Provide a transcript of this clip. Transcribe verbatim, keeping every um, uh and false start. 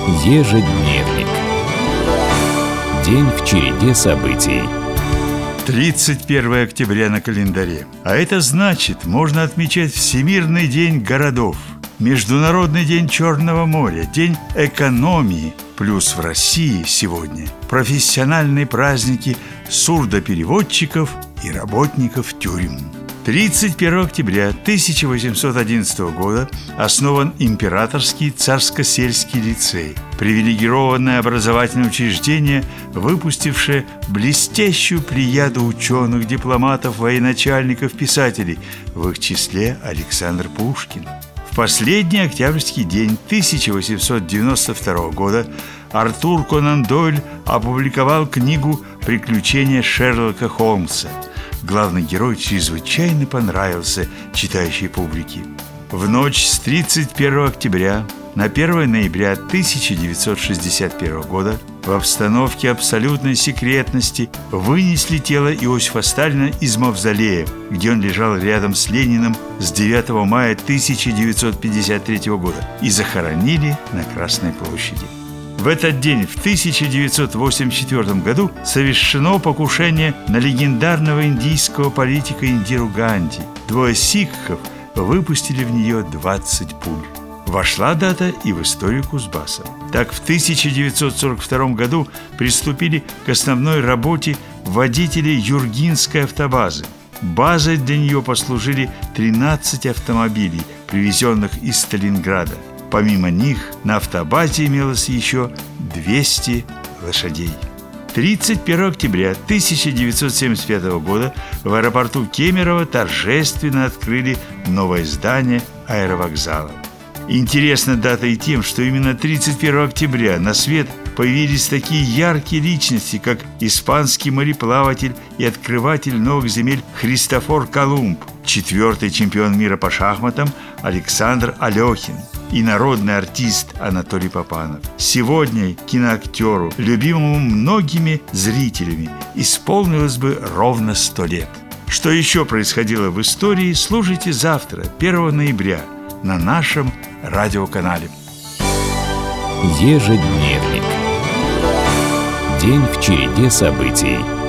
Ежедневник. День в череде событий. тридцать первое октября на календаре. А это значит, можно отмечать Всемирный день городов, Международный день Черного моря, День экономии. Плюс в России сегодня профессиональные праздники сурдопереводчиков и работников тюрем. тридцать первого октября тысяча восемьсот одиннадцатого года основан Императорский царско-сельский лицей, привилегированное образовательное учреждение, выпустившее блестящую плеяду ученых, дипломатов, военачальников, писателей, в их числе Александр Пушкин. В последний октябрьский день тысяча восемьсот девяносто второго года Артур Конан Дойль опубликовал книгу «Приключения Шерлока Холмса». Главный герой чрезвычайно понравился читающей публике. В ночь с тридцать первого октября на первое ноября тысяча девятьсот шестьдесят первого года в обстановке абсолютной секретности вынесли тело Иосифа Сталина из мавзолея, где он лежал рядом с Лениным с девятого мая тысяча девятьсот пятьдесят третьего года, и захоронили на Красной площади. В этот день, в тысяча девятьсот восемьдесят четвёртом году, совершено покушение на легендарного индийского политика Индиру Ганди. Двое сикхов выпустили в нее двадцать пуль. Вошла дата и в историю Кузбасса. Так, в тысяча девятьсот сорок втором году приступили к основной работе водители Юргинской автобазы. Базой для нее послужили тринадцать автомобилей, привезенных из Сталинграда. Помимо них на автобазе имелось еще двести лошадей. тридцать первого октября тысяча девятьсот семьдесят пятого года в аэропорту Кемерово торжественно открыли новое здание аэровокзала. Интересна дата и тем, что именно тридцать первого октября на свет появились такие яркие личности, как испанский мореплаватель и открыватель новых земель Христофор Колумб, четвертый чемпион мира по шахматам Александр Алехин и народный артист Анатолий Папанов. Сегодня киноактеру, любимому многими зрителями, исполнилось бы ровно сто лет. Что еще происходило в истории, слушайте завтра, первого ноября, на нашем радиоканале. Ежедневник. День в череде событий.